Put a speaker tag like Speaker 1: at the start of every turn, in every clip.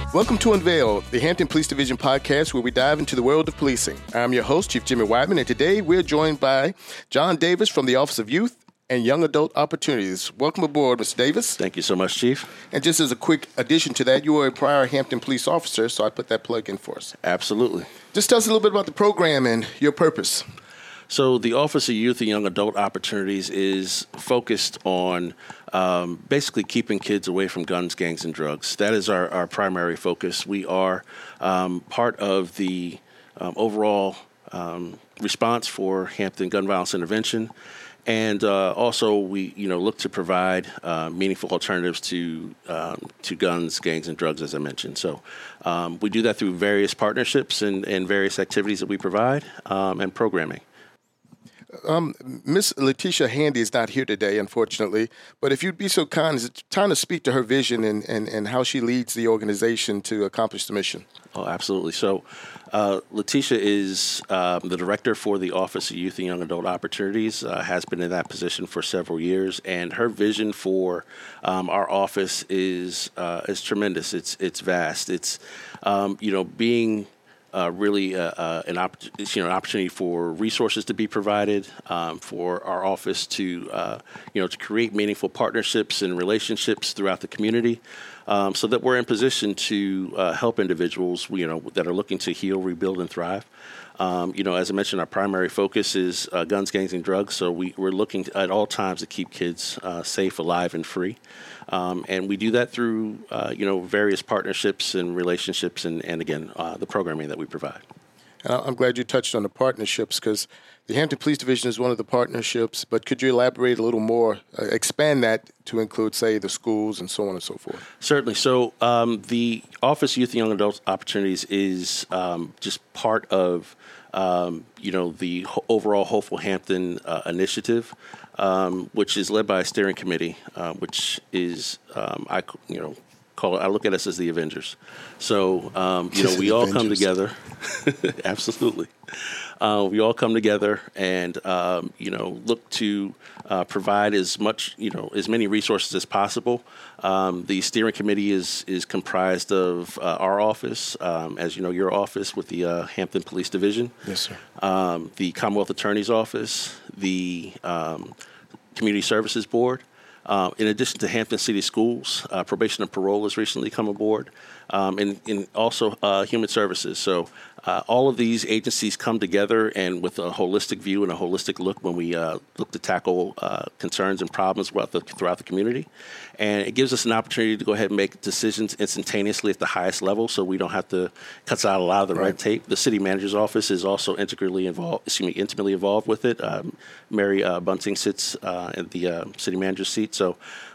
Speaker 1: Welcome to Unveil, the Hampton Police Division podcast where we dive into the world of policing. I'm your host, Chief Jimmy Whiteman, and today we're joined by John Davis from the Office of Youth and Young Adult Opportunities. Welcome aboard, Mr. Davis.
Speaker 2: Thank you so much, Chief.
Speaker 1: And just as a quick addition to that, you were a prior Hampton police officer, so I put that plug in for us.
Speaker 2: Absolutely.
Speaker 1: Just tell us a little bit about the program and your purpose.
Speaker 2: So the Office of Youth and Young Adult Opportunities is focused on basically keeping kids away from guns, gangs, and drugs. That is our primary focus. We are part of the overall response for Hampton Gun Violence Intervention. And also, we look to provide meaningful alternatives to guns, gangs, and drugs, as I mentioned. So we do that through various partnerships and various activities that we provide and programming.
Speaker 1: Miss Letitia Handy is not here today, unfortunately, but if you'd be so kind, is it time to speak to her vision and how she leads the organization to accomplish the mission?
Speaker 2: Oh, absolutely. So Letitia is the director for the Office of Youth and Young Adult Opportunities, has been in that position for several years, and her vision for our office is tremendous. It's vast. It's, being really an opportunity for resources to be provided, for our office to create meaningful partnerships and relationships throughout the community, so that we're in position to help individuals, that are looking to heal, rebuild, and thrive. As I mentioned, our primary focus is guns, gangs, and drugs. So we're looking at all times to keep kids safe, alive, and free. And we do that through, various partnerships and relationships and again, the programming that we provide.
Speaker 1: I'm glad you touched on the partnerships because the Hampton Police Division is one of the partnerships, but could you elaborate a little more, expand that to include, say, the schools and so on and so forth?
Speaker 2: Certainly. So the Office of Youth and Young Adult Opportunities is just part of, the overall Hopeful Hampton initiative, which is led by a steering committee, which is, I look at us as the Avengers. So, we all come together. Absolutely. We all come together and, look to provide as many resources as possible. The steering committee is comprised of our office, as you know, your office with the Hampton Police Division.
Speaker 1: Yes, sir.
Speaker 2: The Commonwealth Attorney's Office, the Community Services Board. In addition to Hampton City Schools, Probation and Parole has recently come aboard, and also Human Services. So all of these agencies come together and with a holistic view and a holistic look when we look to tackle concerns and problems throughout the community. And it gives us an opportunity to go ahead and make decisions instantaneously at the highest level so we don't have to cut out a lot of the red tape. The city manager's office is also intimately involved with it. Mary Bunting sits in the city manager's seat. So,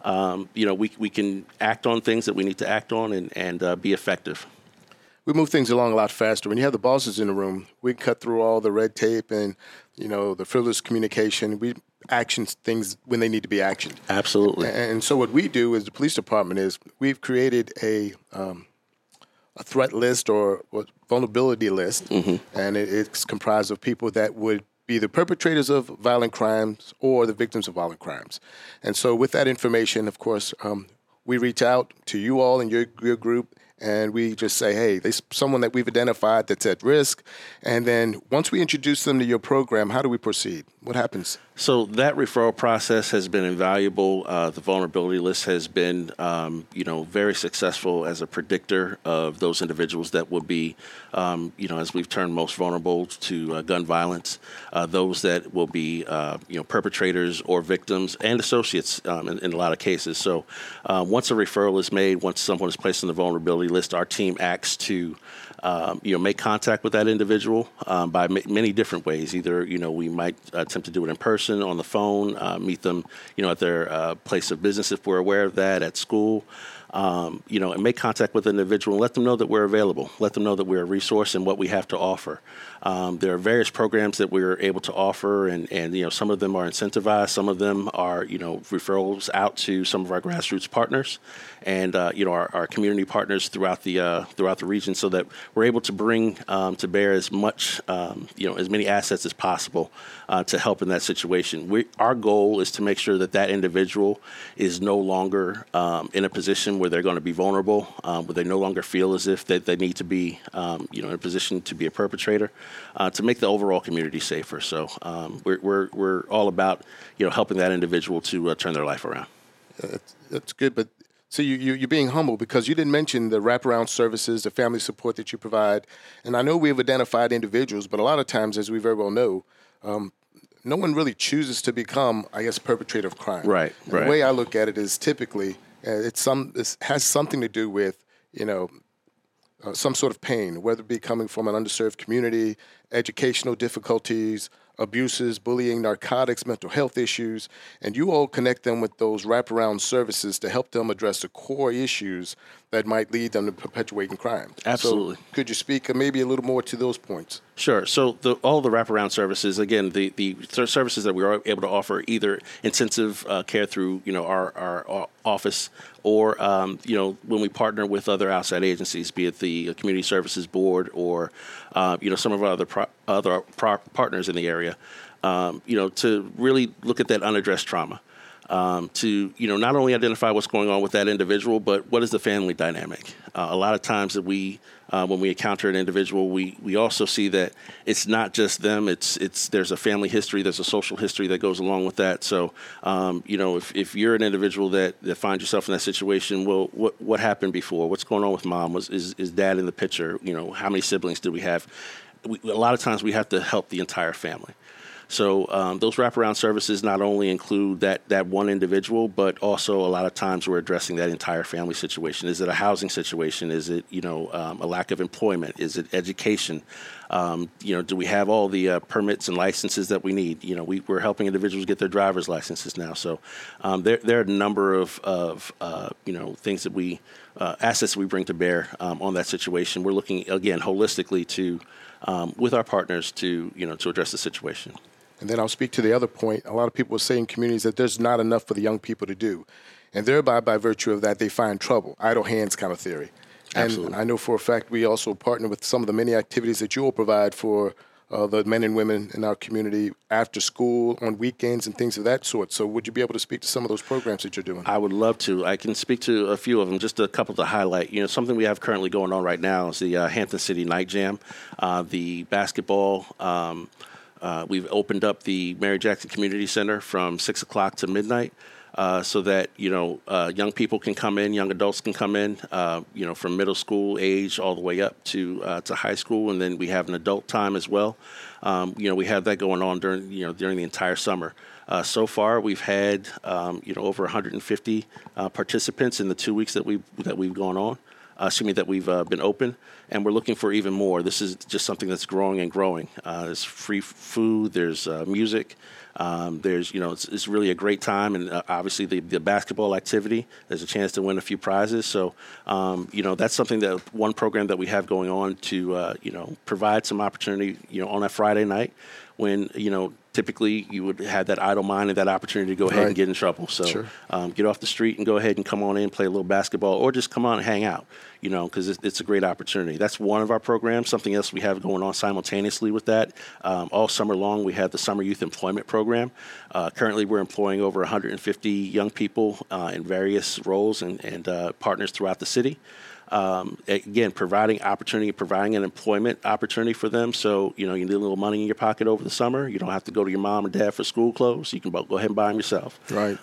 Speaker 2: we can act on things that we need to act on and be effective.
Speaker 1: We move things along a lot faster. When you have the bosses in the room, we cut through all the red tape and, the frivolous communication. We action things when they need to be actioned.
Speaker 2: Absolutely.
Speaker 1: And so what we do as the police department is we've created a threat list or vulnerability list, and it's comprised of people that would be the perpetrators of violent crimes or the victims of violent crimes. And so with that information, of course, we reach out to you all and your group, and we just say, hey, there's someone that we've identified that's at risk. And then once we introduce them to your program, how do we proceed? What happens?
Speaker 2: So that referral process has been invaluable. The vulnerability list has been, very successful as a predictor of those individuals that will be, as we've termed, most vulnerable to gun violence, those that will be, perpetrators or victims and associates in a lot of cases. So once a referral is made, once someone is placed on the vulnerability list, our team acts to make contact with that individual by many different ways. Either, we might attempt to do it in person, on the phone, meet them, at their place of business if we're aware of that, at school, and make contact with an individual and let them know that we're available, let them know that we're a resource and what we have to offer. There are various programs that we're able to offer, and some of them are incentivized, some of them are, referrals out to some of our grassroots partners and, our community partners throughout the region so that we're able to bring to bear as much, as many assets as possible to help in that situation. Our goal is to make sure that individual is no longer in a position where they're going to be vulnerable, where they no longer feel as if they need to be, in a position to be a perpetrator, to make the overall community safer. So we're all about, helping that individual to turn their life around.
Speaker 1: That's good, but so you're being humble because you didn't mention the wraparound services, the family support that you provide. And I know we've identified individuals, but a lot of times, as we very well know, no one really chooses to become, I guess, perpetrator of crime.
Speaker 2: Right.
Speaker 1: The way I look at it is typically it has something to do with, some sort of pain, whether it be coming from an underserved community, educational difficulties, abuses, bullying, narcotics, mental health issues, and you all connect them with those wraparound services to help them address the core issues that might lead them to perpetuating crime.
Speaker 2: Absolutely.
Speaker 1: So could you speak maybe a little more to those points?
Speaker 2: Sure. So all the wraparound services, again, the services that we are able to offer, either intensive care through, our office, or, when we partner with other outside agencies, be it the Community Services Board or, some of our other partners in the area, to really look at that unaddressed trauma. To not only identify what's going on with that individual, but what is the family dynamic. A lot of times that when we encounter an individual, we also see that it's not just them. There's a family history, there's a social history that goes along with that. So if you're an individual that finds yourself in that situation, well, what happened before? What's going on with mom? Is dad in the picture? How many siblings do we have? A lot of times we have to help the entire family. So those wraparound services not only include that one individual, but also a lot of times we're addressing that entire family situation. Is it a housing situation? Is it a lack of employment? Is it education? Do we have all the permits and licenses that we need? We're helping individuals get their driver's licenses now. So there are a number of things that we assets we bring to bear on that situation. We're looking again holistically to with our partners to address the situation.
Speaker 1: And then I'll speak to the other point. A lot of people say in communities that there's not enough for the young people to do. And thereby, by virtue of that, they find trouble, idle hands kind of theory.
Speaker 2: Absolutely.
Speaker 1: And I know for a fact we also partner with some of the many activities that you will provide for the men and women in our community after school, on weekends, and things of that sort. So would you be able to speak to some of those programs that you're doing?
Speaker 2: I would love to. I can speak to a few of them, just a couple to highlight. Something we have currently going on right now is the Hampton City Night Jam, the basketball. We've opened up the Mary Jackson Community Center from 6 o'clock to midnight. So that, young people can come in, young adults can come in, from middle school age all the way up to high school. And then we have an adult time as well. We have that going on during the entire summer. So far, we've had, over 150 participants in the 2 weeks that we've gone on. That we've been open, and we're looking for even more. This is just something that's growing and growing. There's free food, there's music, there's, it's really a great time, and obviously the basketball activity, there's a chance to win a few prizes. So, that's something one program that we have going on to, provide some opportunity, on that Friday night when, typically you would have that idle mind and that opportunity to go ahead and get in trouble. So
Speaker 1: Sure.
Speaker 2: Get off the street and go ahead and come on in, play a little basketball, or just come on and hang out, because it's a great opportunity. That's one of our programs. Something else we have going on simultaneously with that. All summer long, we have the Summer Youth Employment Program. Currently, we're employing over 150 young people in various roles and partners throughout the city. Again, providing an employment opportunity for them. So, you need a little money in your pocket over the summer. You don't have to go to your mom and dad for school clothes. You can go ahead and buy them yourself.
Speaker 1: Right.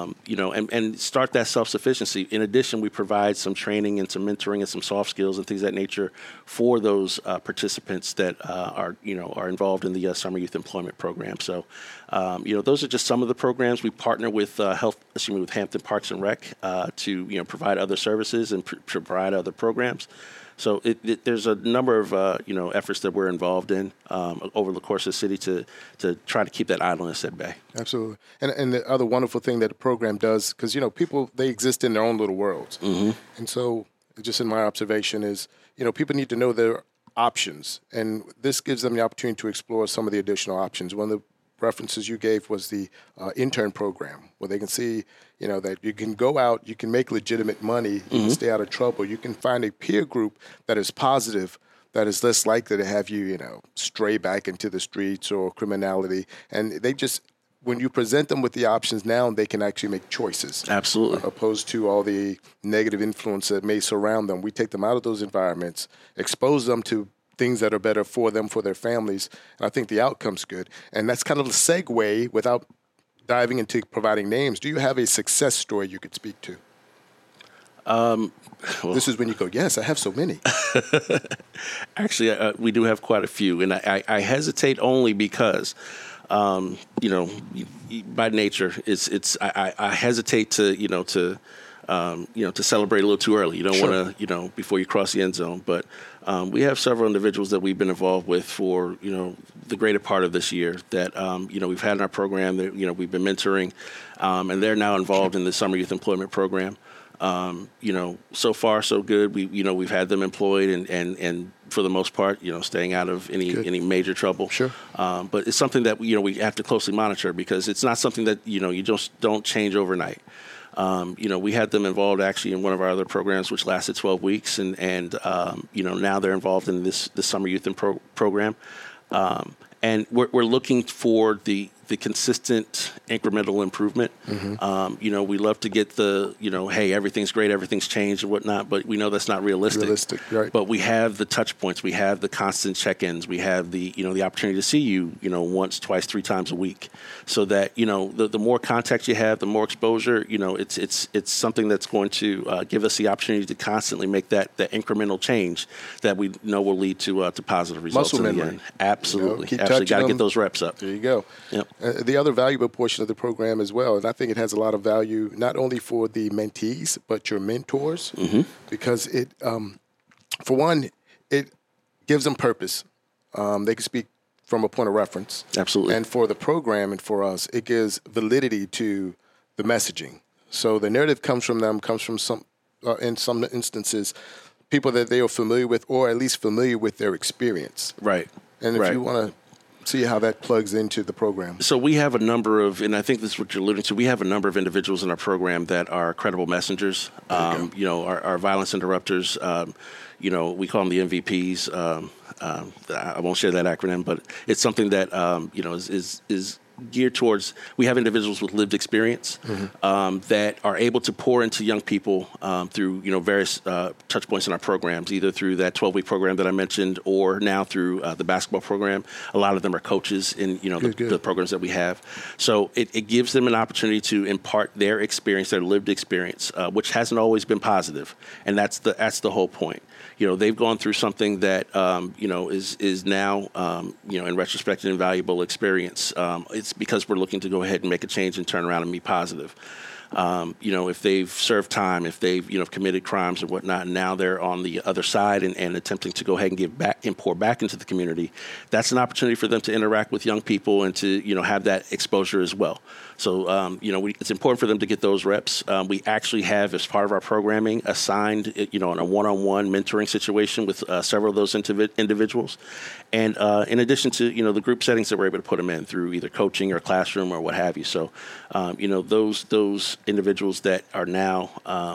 Speaker 2: And start that self-sufficiency. In addition, we provide some training and some mentoring and some soft skills and things of that nature for those participants that are involved in the Summer Youth Employment Program. So, those are just some of the programs. We partner with with Hampton Parks and Rec to provide other services and provide other programs. So there's a number of efforts that we're involved in over the course of the city to try to keep that idleness at bay.
Speaker 1: Absolutely. And the other wonderful thing that the program does, because people, they exist in their own little worlds.
Speaker 2: Mm-hmm.
Speaker 1: And so just in my observation is, people need to know their options, and this gives them the opportunity to explore some of the additional options. One of the references you gave was the intern program, where they can see, that you can go out, you can make legitimate money, you can stay out of trouble, you can find a peer group that is positive, that is less likely to have you, stray back into the streets or criminality. And they just when you present them with the options now, they can actually make choices.
Speaker 2: Absolutely.
Speaker 1: Opposed to all the negative influence that may surround them. We take them out of those environments, expose them to things that are better for them, for their families, and I think the outcome's good. And that's kind of the segue without diving into providing names. Do you have a success story you could speak to? Well, this is when you go, yes, I have so many.
Speaker 2: Actually, we do have quite a few, and I hesitate only because, by nature, I hesitate to celebrate a little too early. You don't want to, before you cross the end zone. But we have several individuals that we've been involved with for, the greater part of this year that, we've had in our program that, we've been mentoring, and they're now involved in the Summer Youth Employment Program. So far so good. We've had them employed and for the most part, staying out of any major trouble.
Speaker 1: Sure.
Speaker 2: But it's something that, we have to closely monitor because it's not something that, you just don't change overnight. We had them involved actually in one of our other programs, which lasted 12 weeks. And now they're involved in the Summer Youth Program. And we're looking for the consistent incremental improvement. Mm-hmm. We love to get the, hey, everything's great, everything's changed and whatnot, but we know that's not realistic.
Speaker 1: Right.
Speaker 2: But we have the touch points, we have the constant check-ins, we have the, the opportunity to see you, once, twice, 3 times a week, so that, the more contact you have, the more exposure, it's something that's going to give us the opportunity to constantly make that incremental change that we know will lead to positive results
Speaker 1: Muscle
Speaker 2: in the
Speaker 1: memory.
Speaker 2: end. Absolutely.
Speaker 1: Absolutely.
Speaker 2: Got to get those reps up.
Speaker 1: There you go.
Speaker 2: Yep.
Speaker 1: The other valuable portion of the program as well, and I think it has a lot of value not only for the mentees but your mentors, mm-hmm. because it, for one, it gives them purpose. They can speak from a point of reference.
Speaker 2: Absolutely.
Speaker 1: And for the program and for us, it gives validity to the messaging. So the narrative comes from some, in some instances, people that they are familiar with or at least familiar with their experience.
Speaker 2: Right.
Speaker 1: And if you want to see how that plugs into the program.
Speaker 2: So we have a number of, and I think this is what you're alluding to, we have a number of individuals in our program that are credible messengers, our violence interrupters, we call them the MVPs. I won't share that acronym, but it's something that, is geared towards, we have individuals with lived experience, mm-hmm. That are able to pour into young people through, various touch points in our programs, either through that 12-week program that I mentioned or now through the basketball program. A lot of them are coaches in, the programs that we have. So it gives them an opportunity to impart their experience, their lived experience, which hasn't always been positive. And that's the whole point. They've gone through something that, is now, in retrospect, an invaluable experience. It's because we're looking to go ahead and make a change and turn around and be positive. If they've served time, if they've, committed crimes or whatnot, and now they're on the other side and attempting to go ahead and give back and pour back into the community, that's an opportunity for them to interact with young people and to, have that exposure as well. So, it's important for them to get those reps. We actually have, as part of our programming, assigned, in a one-on-one mentoring situation with several of those individuals. And in addition to, the group settings that we're able to put them in through either coaching or classroom or what have you. So, those individuals that are now,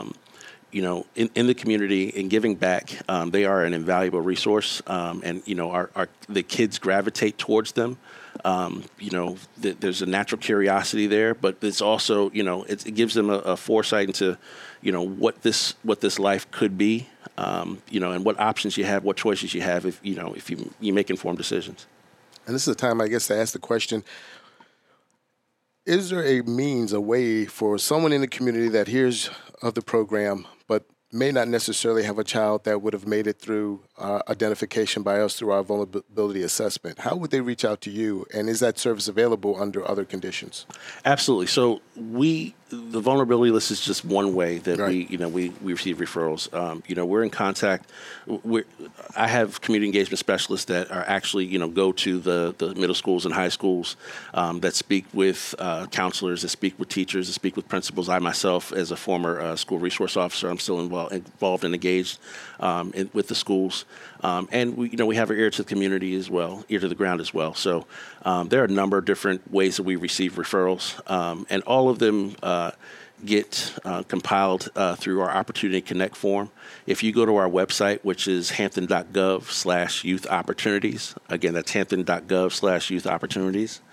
Speaker 2: in the community and giving back, they are an invaluable resource. And, the kids gravitate towards them. There's a natural curiosity there, but it's also, it gives them a foresight into, what this life could be, and what options you have, what choices you have if you make informed decisions.
Speaker 1: And this is the time, I guess, to ask the question, is there a way for someone in the community that hears of the program but may not necessarily have a child that would have made it through identification by us through our vulnerability assessment? How would they reach out to you, and is that service available under other conditions?
Speaker 2: Absolutely. So the vulnerability list is just one way that
Speaker 1: right.
Speaker 2: we receive referrals. We're in contact. I have community engagement specialists that are actually, go to the middle schools and high schools that speak with counselors, that speak with teachers, that speak with principals. I myself, as a former school resource officer, I'm still involved and engaged with the schools. And we have our ear to the community as well, ear to the ground as well. So there are a number of different ways that we receive referrals, and all of them get compiled through our Opportunity Connect form. If you go to our website, which is hampton.gov/youth opportunities, again, that's hampton.gov/youth opportunities,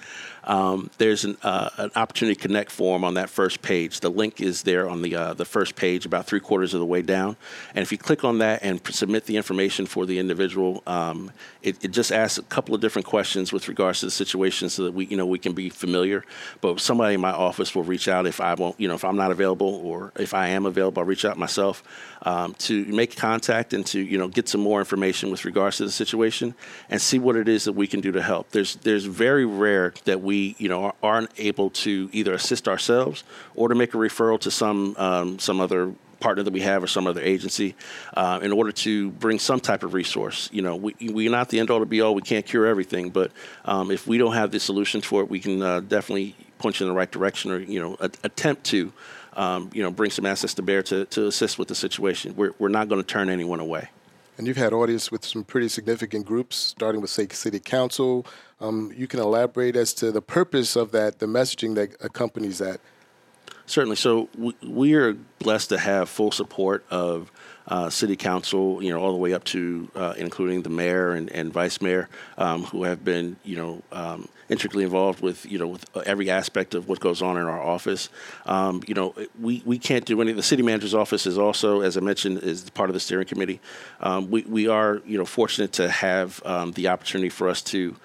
Speaker 2: there's an Opportunity Connect form on that first page. The link is there on the first page, about 3/4 of the way down. And if you click on that and submit the information for the individual, it just asks a couple of different questions with regards to the situation, so that we can be familiar. But somebody in my office will reach out if if I'm not available, or if I am available, I'll reach out myself to make contact and to get some more information with regards to the situation and see what it is that we can do to help. There's very rare that we aren't able to either assist ourselves or to make a referral to some other partner that we have or some other agency in order to bring some type of resource. We're not the end all to be all. We can't cure everything, but if we don't have the solution for it, we can definitely point you in the right direction, or attempt to bring some assets to bear to assist with the situation. We're not going to turn anyone away.
Speaker 1: And you've had audience with some pretty significant groups, starting with, say, City Council. You can elaborate as to the purpose of that, the messaging that accompanies that.
Speaker 2: Certainly. So we are blessed to have full support of City Council, all the way up to including the mayor and vice mayor, who have been, intricately involved with every aspect of what goes on in our office. We can't do anything. The city manager's office is also, as I mentioned, is part of the steering committee. We are, fortunate to have the opportunity for us to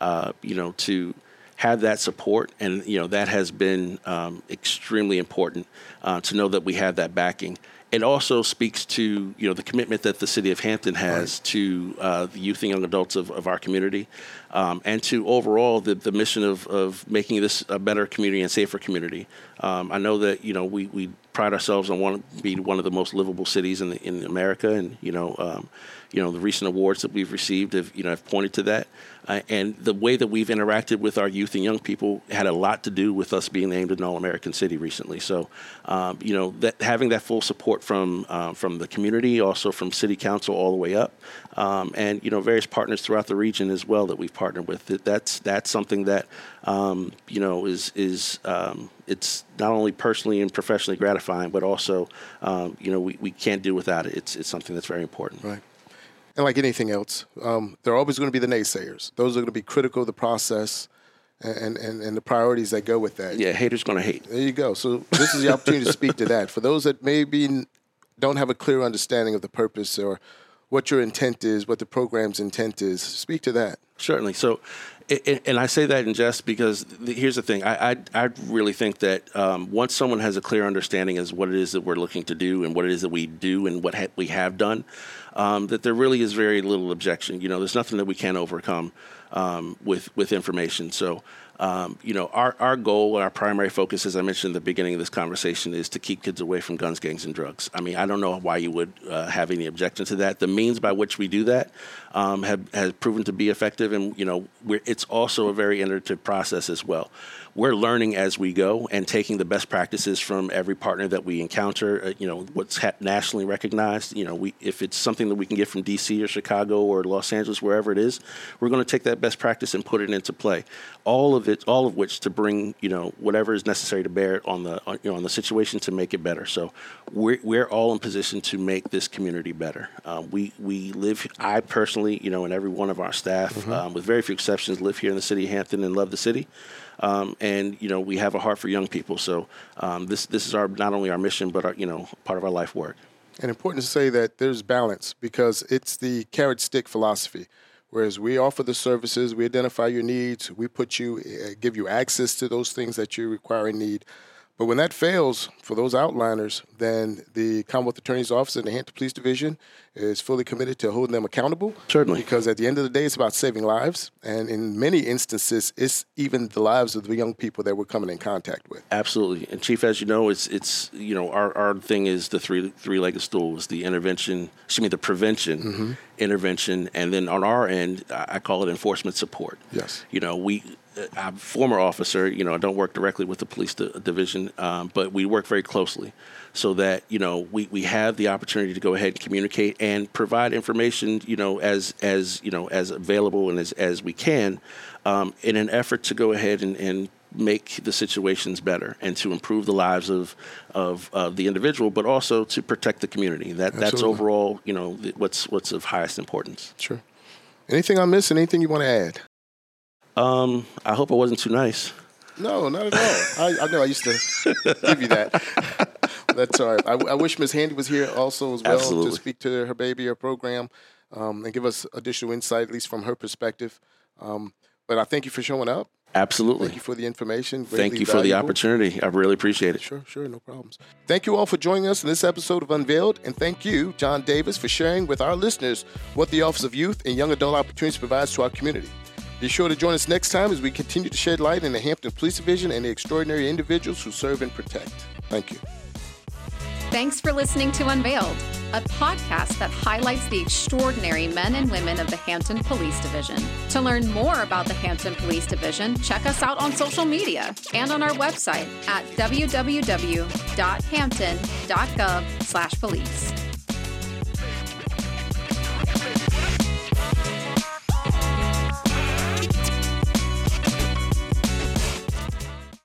Speaker 2: have that support, and that has been extremely important to know that we have that backing. It also speaks to the commitment that the city of Hampton has to the youth and young adults of our community, and to overall the mission of making this a better community and safer community. I know that we pride ourselves on wanting to be one of the most livable cities in America, and the recent awards that we've received have pointed to that. And the way that we've interacted with our youth and young people had a lot to do with us being named an All-American City recently. So, that having that full support from the community, also from City Council all the way up, and various partners throughout the region as well that we've partnered with. That's something that is it's not only personally and professionally gratifying, but also we can't do without it. It's something that's very important.
Speaker 1: Right. And like anything else, there are always going to be the naysayers. Those are going to be critical of the process and the priorities that go with that.
Speaker 2: Yeah, haters going to hate.
Speaker 1: There you go. So this is the opportunity to speak to that. For those that maybe don't have a clear understanding of the purpose or what your intent is, what the program's intent is, speak to that.
Speaker 2: Certainly. So, and I say that in jest because here's the thing. I really think that once someone has a clear understanding as what it is that we're looking to do and what it is that we do and what we have done, that there really is very little objection. There's nothing that we can't overcome with information. So, our goal, our primary focus, as I mentioned in the beginning of this conversation, is to keep kids away from guns, gangs, and drugs. I mean, I don't know why you would have any objection to that. The means by which we do that has proven to be effective, and it's also a very iterative process as well. We're learning as we go and taking the best practices from every partner that we encounter. What's nationally recognized. If it's something that we can get from D.C. or Chicago or Los Angeles, wherever it is, we're going to take that best practice and put it into play. All of which to bring whatever is necessary to bear on the situation to make it better. So we're all in position to make this community better. We live. I personally, and every one of our staff, with very few exceptions, live here in the city of Hampton and love the city. And we have a heart for young people. So this is not only our mission, but our part of our life work.
Speaker 1: And important to say that there's balance, because it's the carrot stick philosophy. Whereas we offer the services, we identify your needs, we give you access to those things that you require and need. But when that fails for those outliners, then the Commonwealth Attorney's Office and the Hampton Police Division is fully committed to holding them accountable.
Speaker 2: Certainly.
Speaker 1: Because at the end of the day, it's about saving lives. And in many instances, it's even the lives of the young people that we're coming in contact with.
Speaker 2: Absolutely. And Chief, as you know, it's our thing is the three-legged stool, is the prevention, intervention, and then on our end, I call it enforcement support.
Speaker 1: Yes.
Speaker 2: I'm a former officer, I don't work directly with the police division, but we work very closely so that, we have the opportunity to go ahead and communicate and provide information, as available and as we can, in an effort to go ahead and make the situations better and to improve the lives of the individual, but also to protect the community. That's overall, what's of highest importance.
Speaker 1: Sure. Anything I missed? Anything you want to add?
Speaker 2: I hope I wasn't too nice.
Speaker 1: No, not at all. I know I used to give you that. That's all right. I wish Ms. Handy was here also as well.
Speaker 2: Absolutely.
Speaker 1: To speak to her baby or program and give us additional insight, at least from her perspective. But I thank you for showing up.
Speaker 2: Absolutely.
Speaker 1: Thank you for the information.
Speaker 2: Thank you for the opportunity. I really appreciate it.
Speaker 1: Sure, no problems. Thank you all for joining us in this episode of Unveiled, and thank you, John Davis, for sharing with our listeners what the Office of Youth and Young Adult Opportunities provides to our community. Be sure to join us next time as we continue to shed light in the Hampton Police Division and the extraordinary individuals who serve and protect. Thank you.
Speaker 3: Thanks for listening to Unveiled, a podcast that highlights the extraordinary men and women of the Hampton Police Division. To learn more about the Hampton Police Division, check us out on social media and on our website at www.hampton.gov/police.